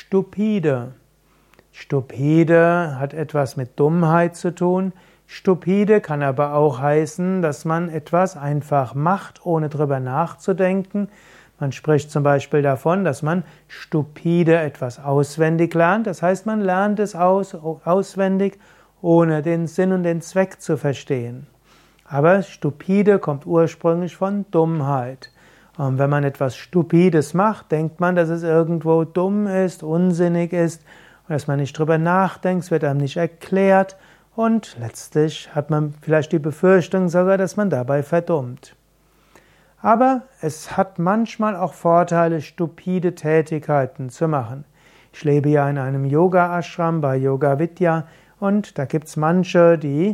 stupide. Stupide hat etwas mit Dummheit zu tun. Stupide kann aber auch heißen, dass man etwas einfach macht, ohne drüber nachzudenken. Man spricht zum Beispiel davon, dass man stupide etwas auswendig lernt. Das heißt, man lernt es auswendig, ohne den Sinn und den Zweck zu verstehen. Aber stupide kommt ursprünglich von Dummheit. Und wenn man etwas Stupides macht, denkt man, dass es irgendwo dumm ist, unsinnig ist, und dass man nicht drüber nachdenkt, es wird einem nicht erklärt und letztlich hat man vielleicht die Befürchtung sogar, dass man dabei verdummt. Aber es hat manchmal auch Vorteile, stupide Tätigkeiten zu machen. Ich lebe ja in einem Yoga-Ashram bei Yoga Vidya und da gibt es manche, die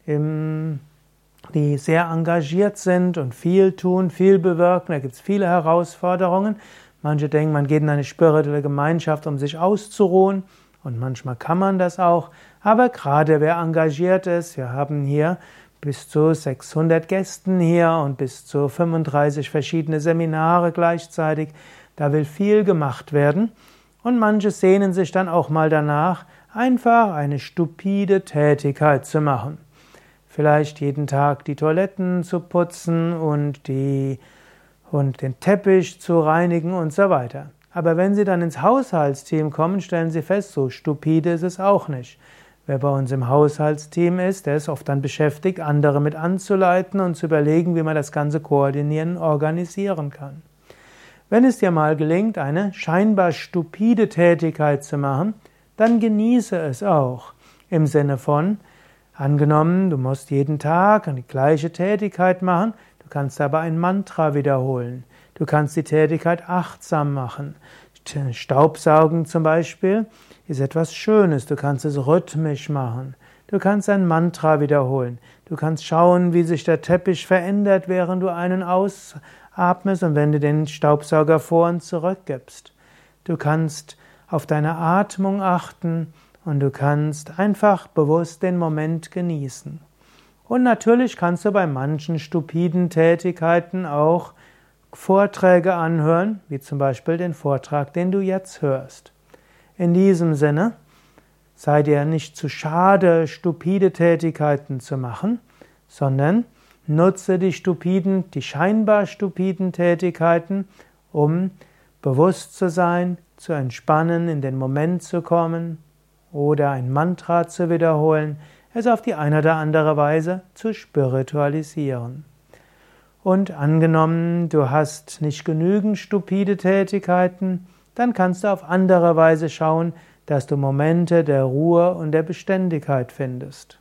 sehr engagiert sind und viel tun, viel bewirken. Da gibt es viele Herausforderungen. Manche denken, man geht in eine spirituelle Gemeinschaft, um sich auszuruhen. Und manchmal kann man das auch. Aber gerade wer engagiert ist, wir haben hier bis zu 600 Gästen hier und bis zu 35 verschiedene Seminare gleichzeitig. Da will viel gemacht werden. Und manche sehnen sich dann auch mal danach, einfach eine stupide Tätigkeit zu machen. Vielleicht jeden Tag die Toiletten zu putzen und den Teppich zu reinigen und so weiter. Aber wenn Sie dann ins Haushaltsteam kommen, stellen Sie fest, so stupide ist es auch nicht. Wer bei uns im Haushaltsteam ist, der ist oft dann beschäftigt, andere mit anzuleiten und zu überlegen, wie man das Ganze koordinieren und organisieren kann. Wenn es dir mal gelingt, eine scheinbar stupide Tätigkeit zu machen, dann genieße es auch. Im Sinne von, angenommen, du musst jeden Tag die gleiche Tätigkeit machen, du kannst aber ein Mantra wiederholen. Du kannst die Tätigkeit achtsam machen. Staubsaugen zum Beispiel ist etwas Schönes, du kannst es rhythmisch machen. Du kannst ein Mantra wiederholen. Du kannst schauen, wie sich der Teppich verändert, während du einen ausatmest und wenn du den Staubsauger vor und zurück gibst. Du kannst auf deine Atmung achten. Und du kannst einfach bewusst den Moment genießen. Und natürlich kannst du bei manchen stupiden Tätigkeiten auch Vorträge anhören, wie zum Beispiel den Vortrag, den du jetzt hörst. In diesem Sinne, sei dir nicht zu schade, stupide Tätigkeiten zu machen, sondern nutze die scheinbar stupiden Tätigkeiten, um bewusst zu sein, zu entspannen, in den Moment zu kommen, oder ein Mantra zu wiederholen, es auf die eine oder andere Weise zu spiritualisieren. Und angenommen, du hast nicht genügend stupide Tätigkeiten, dann kannst du auf andere Weise schauen, dass du Momente der Ruhe und der Beständigkeit findest.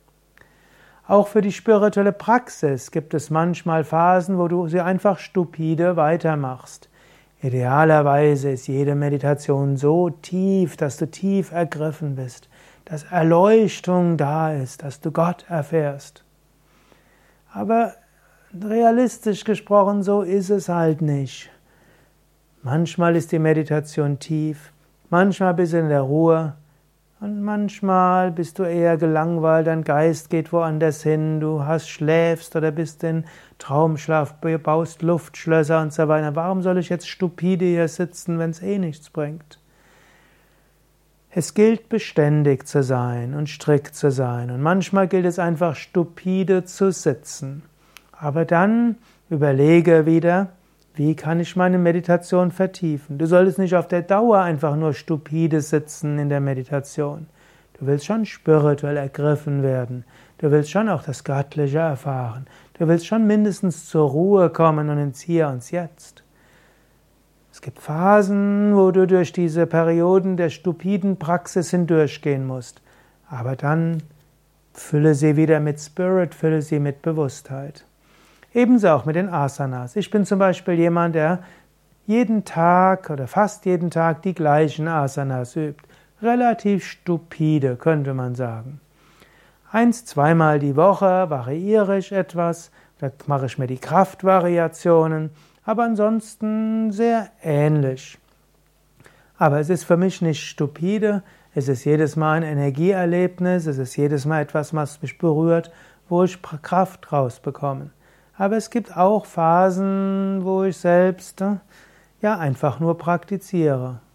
Auch für die spirituelle Praxis gibt es manchmal Phasen, wo du sie einfach stupide weitermachst. Idealerweise ist jede Meditation so tief, dass du tief ergriffen bist, dass Erleuchtung da ist, dass du Gott erfährst. Aber realistisch gesprochen, so ist es halt nicht. Manchmal ist die Meditation tief, manchmal bist du in der Ruhe und manchmal bist du eher gelangweilt, dein Geist geht woanders hin, du schläfst oder bist in Traumschlaf, baust Luftschlösser und so weiter. Warum soll ich jetzt stupide hier sitzen, wenn es eh nichts bringt? Es gilt, beständig zu sein und strikt zu sein. Und manchmal gilt es einfach, stupide zu sitzen. Aber dann überlege wieder, wie kann ich meine Meditation vertiefen? Du solltest nicht auf der Dauer einfach nur stupide sitzen in der Meditation. Du willst schon spirituell ergriffen werden. Du willst schon auch das Göttliche erfahren. Du willst schon mindestens zur Ruhe kommen und ins Hier und Jetzt. Es gibt Phasen, wo du durch diese Perioden der stupiden Praxis hindurchgehen musst. Aber dann fülle sie wieder mit Spirit, fülle sie mit Bewusstheit. Ebenso auch mit den Asanas. Ich bin zum Beispiel jemand, der jeden Tag oder fast jeden Tag die gleichen Asanas übt. Relativ stupide, könnte man sagen. 1-2 Mal die Woche variiere ich etwas, da mache ich mir die Kraftvariationen, aber ansonsten sehr ähnlich. Aber es ist für mich nicht stupide, es ist jedes Mal ein Energieerlebnis, es ist jedes Mal etwas, was mich berührt, wo ich Kraft rausbekomme. Aber es gibt auch Phasen, wo ich selbst einfach nur praktiziere.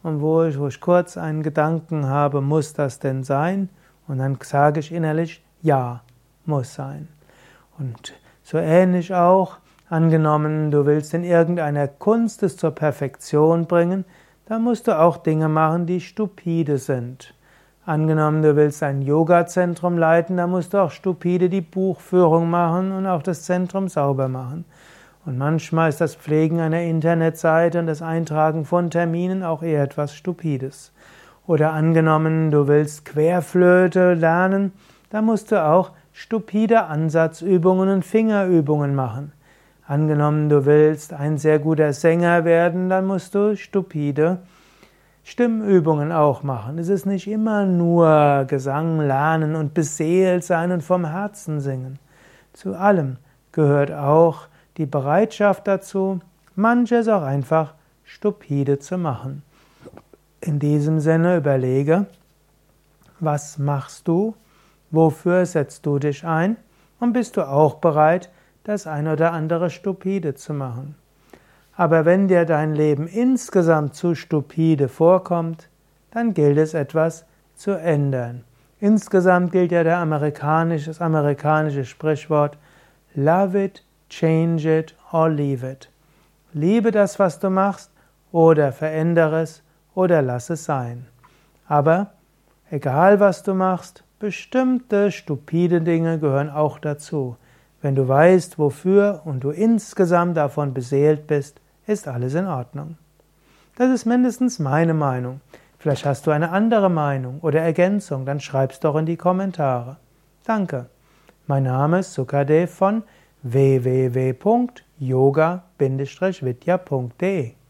und wo ich kurz einen Gedanken habe, muss das denn sein? Und dann sage ich innerlich, ja, muss sein. Und so ähnlich auch, angenommen, du willst in irgendeiner Kunst es zur Perfektion bringen, dann musst du auch Dinge machen, die stupide sind. Angenommen, du willst ein Yoga-Zentrum leiten, dann musst du auch stupide die Buchführung machen und auch das Zentrum sauber machen. Und manchmal ist das Pflegen einer Internetseite und das Eintragen von Terminen auch eher etwas Stupides. Oder angenommen, du willst Querflöte lernen, dann musst du auch stupide Ansatzübungen und Fingerübungen machen. Angenommen, du willst ein sehr guter Sänger werden, dann musst du stupide Stimmübungen auch machen. Es ist nicht immer nur Gesang lernen und beseelt sein und vom Herzen singen. Zu allem gehört auch die Bereitschaft dazu, manches auch einfach stupide zu machen. In diesem Sinne überlege, was machst du, wofür setzt du dich ein und bist du auch bereit, das ein oder andere stupide zu machen. Aber wenn dir dein Leben insgesamt zu stupide vorkommt, dann gilt es etwas zu ändern. Insgesamt gilt ja das amerikanische Sprichwort Love it, change it or leave it. Liebe das, was du machst, oder verändere es oder lass es sein. Aber egal was du machst, bestimmte stupide Dinge gehören auch dazu. Wenn du weißt, wofür und du insgesamt davon beseelt bist, ist alles in Ordnung. Das ist mindestens meine Meinung. Vielleicht hast du eine andere Meinung oder Ergänzung, dann schreib's doch in die Kommentare. Danke. Mein Name ist Sukadev von www.yoga-vidya.de